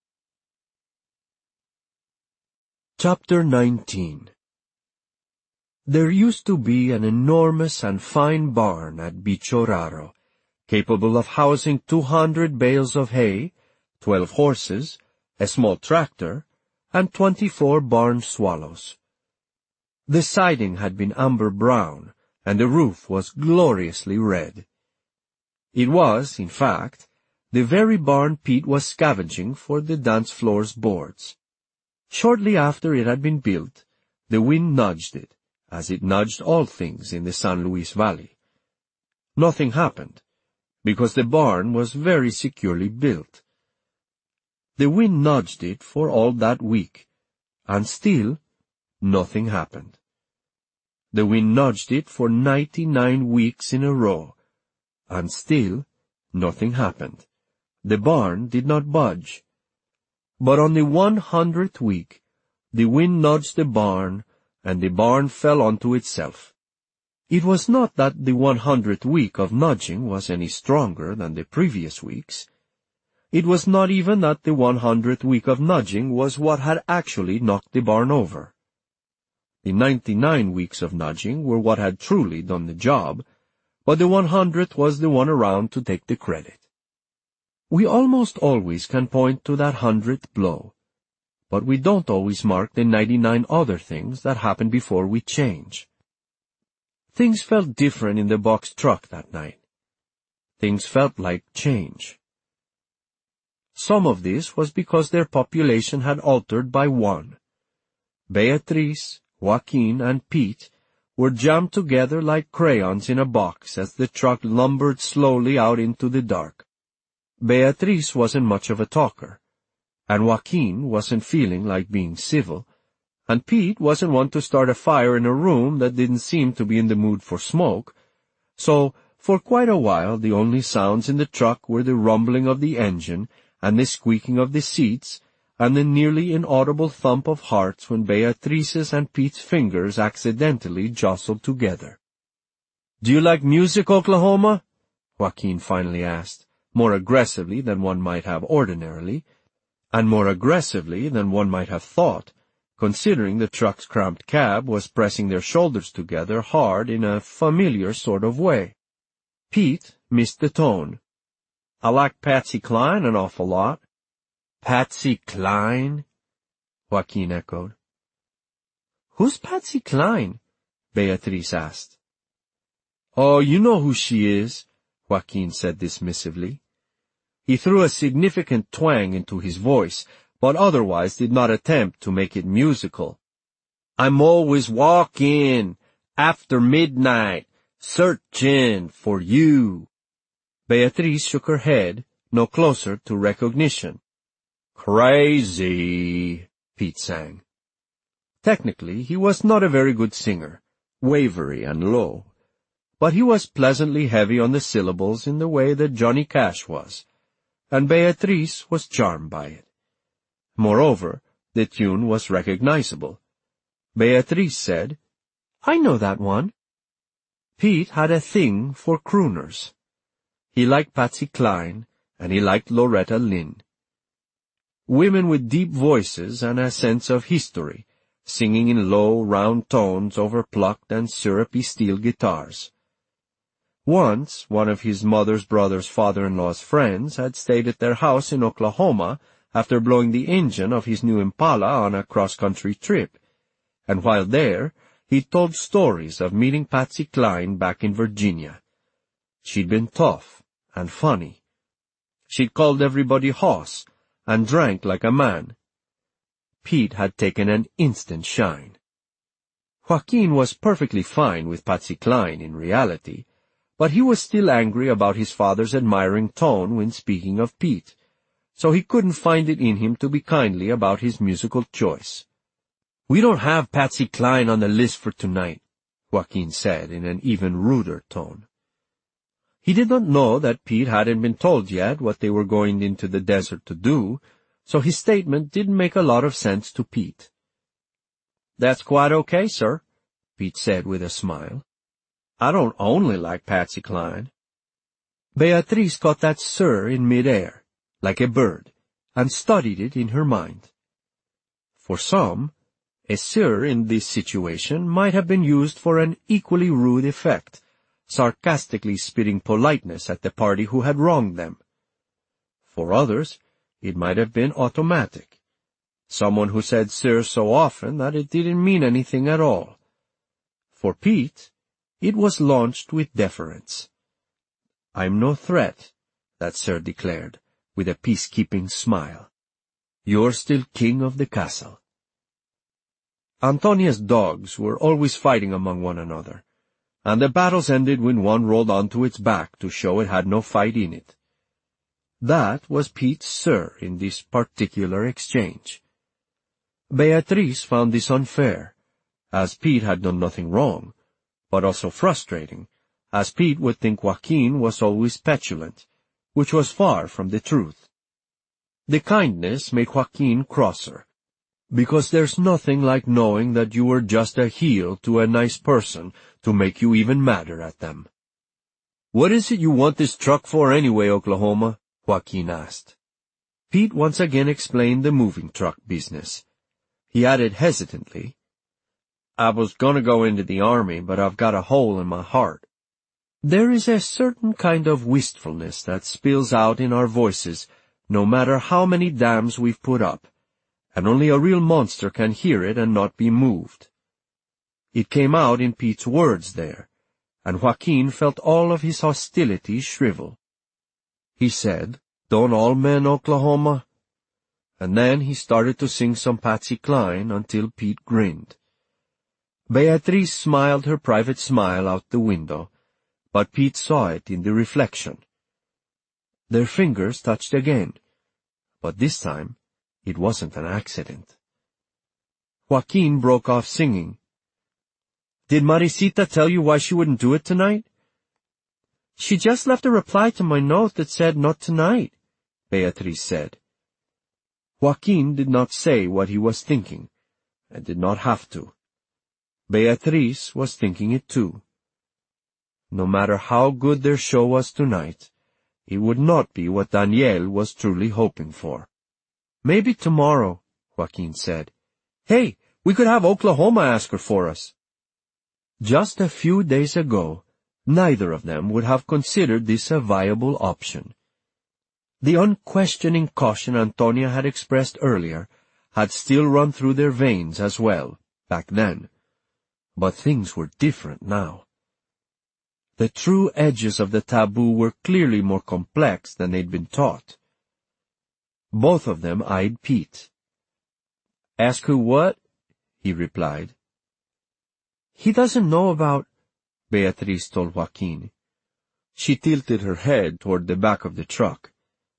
Chapter 19. There used to be an enormous and fine barn at Bichoraro, capable of housing 200 bales of hay, 12 horses, a small tractor, and 24 barn swallows. The siding had been amber brown, and the roof was gloriously red. It was, in fact, the very barn Pete was scavenging for the dance floor's boards. Shortly after it had been built, the wind nudged it, as it nudged all things in the San Luis Valley. Nothing happened, because the barn was very securely built. The wind nudged it for all that week, and still nothing happened. The wind nudged it for 99 weeks in a row, and still nothing happened. The barn did not budge. But on the 100th week, the wind nudged the barn, and the barn fell onto itself. It was not that the 100th week of nudging was any stronger than the previous weeks. It was not even that the 100th week of nudging was what had actually knocked the barn over. The 99 weeks of nudging were what had truly done the job, but the 100th was the one around to take the credit. We almost always can point to that 100th blow, but we don't always mark the 99 other things that happen before we change. Things felt different in the box truck that night. Things felt like change. Some of this was because their population had altered by one. Beatriz, Joaquin, and Pete were jammed together like crayons in a box as the truck lumbered slowly out into the dark. Beatriz wasn't much of a talker, and Joaquin wasn't feeling like being civil, and Pete wasn't one to start a fire in a room that didn't seem to be in the mood for smoke, so for quite a while the only sounds in the truck were the rumbling of the engine and the squeaking of the seats, and the nearly inaudible thump of hearts when Beatriz's and Pete's fingers accidentally jostled together. "Do you like music, Oklahoma?" Joaquin finally asked, more aggressively than one might have ordinarily, and more aggressively than one might have thought, considering the truck's cramped cab was pressing their shoulders together hard in a familiar sort of way. Pete missed the tone. "I like Patsy Cline an awful lot." "Patsy Cline?" Joaquin echoed. "Who's Patsy Cline?" Beatriz asked. "Oh, you know who she is," Joaquin said dismissively. He threw a significant twang into his voice, but otherwise did not attempt to make it musical. "I'm always walking, after midnight, searching for you." Beatriz shook her head, no closer to recognition. "Crazy," Pete sang. Technically, he was not a very good singer, wavery and low, but he was pleasantly heavy on the syllables in the way that Johnny Cash was, and Beatriz was charmed by it. Moreover, the tune was recognizable. Beatriz said, "I know that one." Pete had a thing for crooners. He liked Patsy Cline, and he liked Loretta Lynn. Women with deep voices and a sense of history, singing in low, round tones over plucked and syrupy steel guitars. Once, one of his mother's brother's father-in-law's friends had stayed at their house in Oklahoma after blowing the engine of his new Impala on a cross-country trip, and while there, he told stories of meeting Patsy Cline back in Virginia. She'd been tough and funny. She'd called everybody hoss and drank like a man. Pete had taken an instant shine. Joaquin was perfectly fine with Patsy Cline in reality, but he was still angry about his father's admiring tone when speaking of Pete, so he couldn't find it in him to be kindly about his musical choice. "We don't have Patsy Cline on the list for tonight," Joaquin said in an even ruder tone. He did not know that Pete hadn't been told yet what they were going into the desert to do, so his statement didn't make a lot of sense to Pete. "That's quite okay, sir," Pete said with a smile. "I don't only like Patsy Cline." Beatriz caught that "sir" in mid-air, like a bird, and studied it in her mind. For some, a "sir" in this situation might have been used for an equally rude effect, sarcastically spitting politeness at the party who had wronged them. For others, it might have been automatic. Someone who said "sir" so often that it didn't mean anything at all. For Pete, it was launched with deference. "I'm no threat," that "sir" declared, with a peacekeeping smile. "You're still king of the castle." Antonia's dogs were always fighting among one another, and the battles ended when one rolled onto its back to show it had no fight in it. That was Pete's "sir" in this particular exchange. Beatriz found this unfair, as Pete had done nothing wrong, but also frustrating, as Pete would think Joaquin was always petulant, which was far from the truth. The kindness made Joaquin crosser, because there's nothing like knowing that you were just a heel to a nice person to make you even madder at them. "What is it you want this truck for anyway, Oklahoma?" Joaquin asked. Pete once again explained the moving truck business. He added hesitantly, "I was gonna go into the Army, but I've got a hole in my heart." There is a certain kind of wistfulness that spills out in our voices no matter how many dams we've put up, and only a real monster can hear it and not be moved. It came out in Pete's words there, and Joaquin felt all of his hostility shrivel. He said, "Don't all men, Oklahoma?" And then he started to sing some Patsy Cline until Pete grinned. Beatrice smiled her private smile out the window, but Pete saw it in the reflection. Their fingers touched again, but this time it wasn't an accident. Joaquin broke off singing. "Did Marisita tell you why she wouldn't do it tonight?" "She just left a reply to my note that said not tonight," Beatrice said. Joaquin did not say what he was thinking, and did not have to. Beatrice was thinking it too. No matter how good their show was tonight, it would not be what Daniel was truly hoping for. "Maybe tomorrow," Joaquin said. "Hey, we could have Oklahoma ask her for us." Just a few days ago, neither of them would have considered this a viable option. The unquestioning caution Antonia had expressed earlier had still run through their veins as well, back then. But things were different now. The true edges of the taboo were clearly more complex than they'd been taught. Both of them eyed Pete. "Ask who what?" he replied. "He doesn't know about," Beatrice told Joaquin. She tilted her head toward the back of the truck.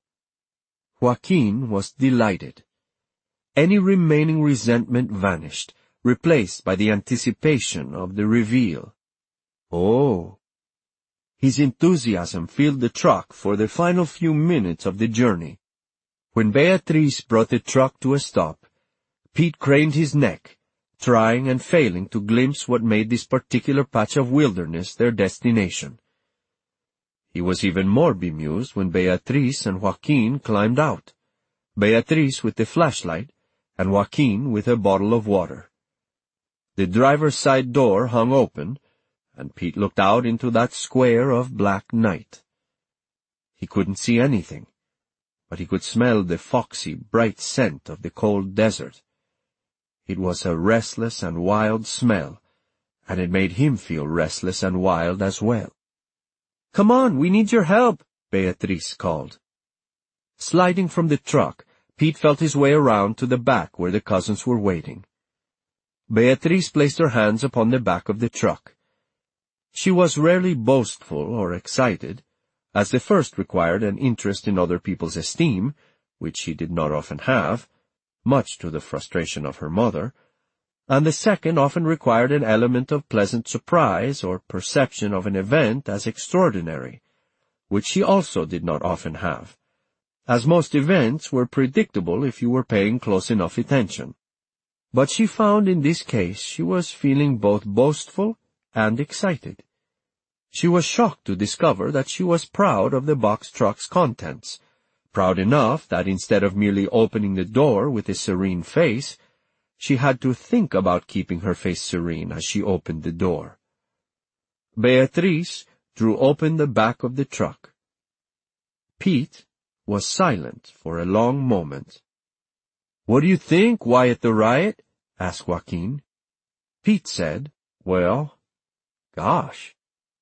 Joaquin was delighted. Any remaining resentment vanished, replaced by the anticipation of the reveal. Oh! His enthusiasm filled the truck for the final few minutes of the journey. When Beatrice brought the truck to a stop, Pete craned his neck, trying and failing to glimpse what made this particular patch of wilderness their destination. He was even more bemused when Beatrice and Joaquin climbed out, Beatrice with the flashlight, and Joaquin with a bottle of water. The driver's side door hung open, and Pete looked out into that square of black night. He couldn't see anything, but he could smell the foxy, bright scent of the cold desert. It was a restless and wild smell, and it made him feel restless and wild as well. "Come on, we need your help," Beatrice called. Sliding from the truck, Pete felt his way around to the back where the cousins were waiting. Beatrice placed her hands upon the back of the truck. She was rarely boastful or excited, as the first required an interest in other people's esteem, which she did not often have, much to the frustration of her mother, and the second often required an element of pleasant surprise or perception of an event as extraordinary, which she also did not often have, as most events were predictable if you were paying close enough attention. But she found in this case she was feeling both boastful and excited. She was shocked to discover that she was proud of the box truck's contents, proud enough that instead of merely opening the door with a serene face, she had to think about keeping her face serene as she opened the door. Beatrice drew open the back of the truck. Pete was silent for a long moment. "What do you think, Wyatt the Riot?" asked Joaquin. Pete said, "Well, gosh."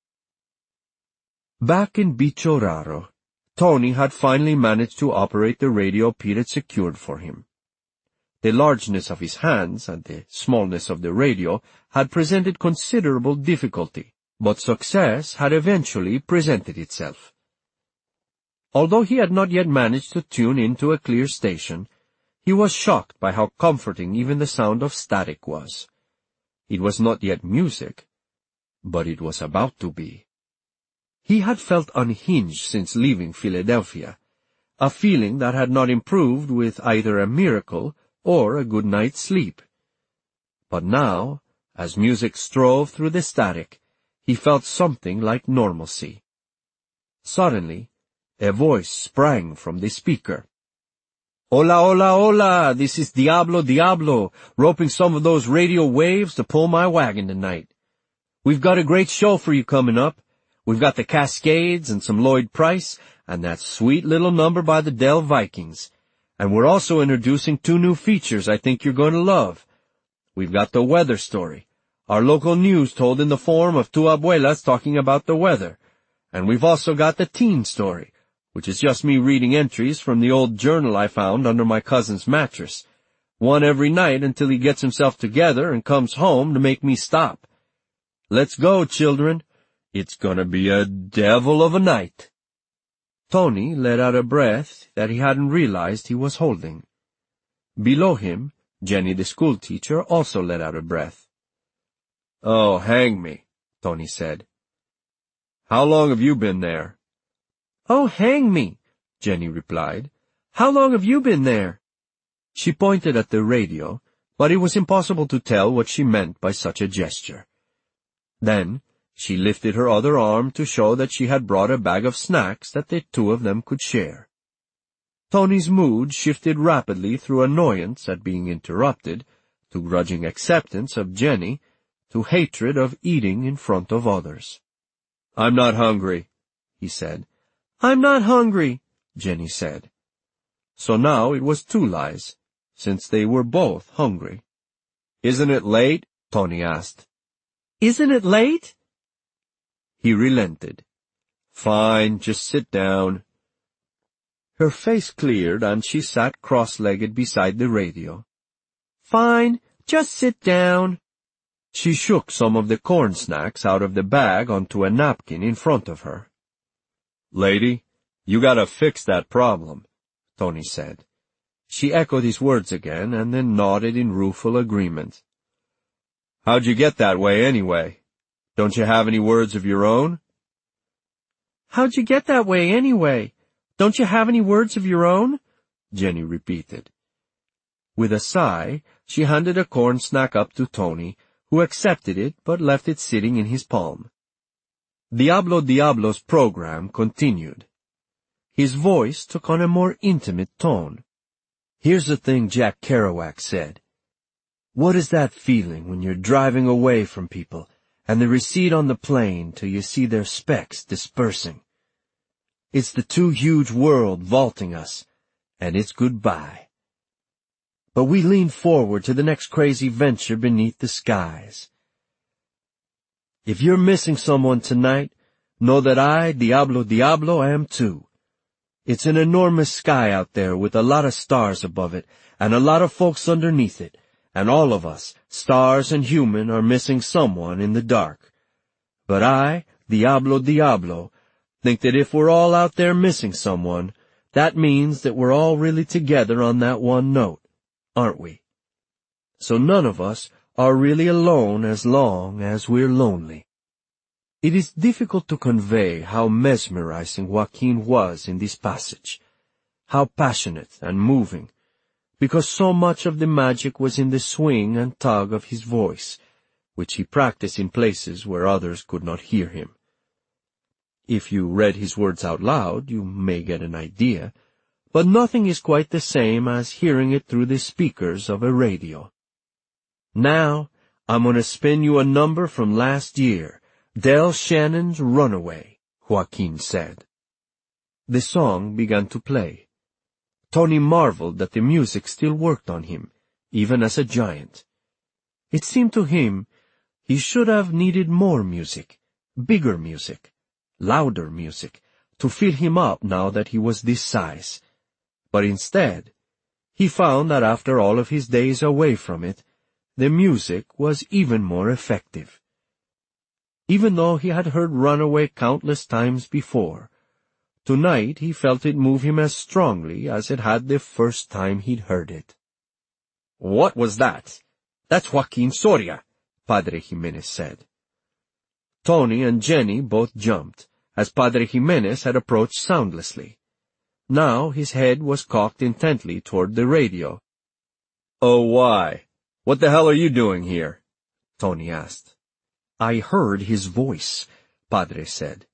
Back in Bicho Raro, Tony had finally managed to operate the radio Pete had secured for him. The largeness of his hands and the smallness of the radio had presented considerable difficulty, but success had eventually presented itself. Although he had not yet managed to tune into a clear station, he was shocked by how comforting even the sound of static was. It was not yet music, but it was about to be. He had felt unhinged since leaving Philadelphia, a feeling that had not improved with either a miracle or a good night's sleep. But now, as music strove through the static, he felt something like normalcy. Suddenly, a voice sprang from the speaker. "Hola, hola, hola! This is Diablo, Diablo, roping some of those radio waves to pull my wagon tonight. We've got a great show for you coming up. We've got the Cascades and some Lloyd Price, and that sweet little number by the Dell Vikings. And we're also introducing 2 new features I think you're going to love. We've got the weather story, our local news told in the form of 2 abuelas talking about the weather. And we've also got the teen story, which is just me reading entries from the old journal I found under my cousin's mattress. One every night until he gets himself together and comes home to make me stop. Let's go, children. It's gonna be a devil of a night." Tony let out a breath that he hadn't realized he was holding. Below him, Jenny the schoolteacher also let out a breath. "Oh, hang me," Tony said. "How long have you been there?" "Oh, hang me," Jenny replied. "How long have you been there?" She pointed at the radio, but it was impossible to tell what she meant by such a gesture. Then she lifted her other arm to show that she had brought a bag of snacks that the 2 of them could share. Tony's mood shifted rapidly through annoyance at being interrupted, to grudging acceptance of Jenny, to hatred of eating in front of others. "I'm not hungry," he said. "I'm not hungry," Jenny said. So now it was 2 lies, since they were both hungry. "Isn't it late?" Tony asked. "Isn't it late?" He relented. "Fine, just sit down." Her face cleared and she sat cross-legged beside the radio. "Fine, just sit down." She shook some of the corn snacks out of the bag onto a napkin in front of her. "Lady, you gotta fix that problem," Tony said. She echoed his words again and then nodded in rueful agreement. "How'd you get that way anyway? Don't you have any words of your own?" "How'd you get that way anyway? Don't you have any words of your own?" Jenny repeated. With a sigh, she handed a corn snack up to Tony, who accepted it but left it sitting in his palm. Diablo Diablo's program continued. His voice took on a more intimate tone. "Here's the thing Jack Kerouac said. What is that feeling when you're driving away from people and they recede on the plain till you see their specks dispersing? It's the too huge world vaulting us, and it's goodbye. But we lean forward to the next crazy venture beneath the skies. If you're missing someone tonight, know that I, Diablo Diablo, am too. It's an enormous sky out there with a lot of stars above it and a lot of folks underneath it, and all of us, stars and human, are missing someone in the dark. But I, Diablo Diablo, think that if we're all out there missing someone, that means that we're all really together on that one note, aren't we? So none of us are really alone as long as we're lonely." It is difficult to convey how mesmerizing Joaquin was in this passage, how passionate and moving, because so much of the magic was in the swing and tug of his voice, which he practiced in places where others could not hear him. If you read his words out loud, you may get an idea, but nothing is quite the same as hearing it through the speakers of a radio. "Now, I'm going to spin you a number from last year, Del Shannon's Runaway," Joaquin said. The song began to play. Tony marveled that the music still worked on him, even as a giant. It seemed to him he should have needed more music, bigger music, louder music, to fill him up now that he was this size. But instead, he found that after all of his days away from it, the music was even more effective. Even though he had heard Runaway countless times before, tonight he felt it move him as strongly as it had the first time he'd heard it. "What was that? That's Joaquin Soria," Padre Jimenez said. Tony and Jenny both jumped, as Padre Jimenez had approached soundlessly. Now his head was cocked intently toward the radio. "Oh, why? What the hell are you doing here?" Tony asked. "I heard his voice," Padre said.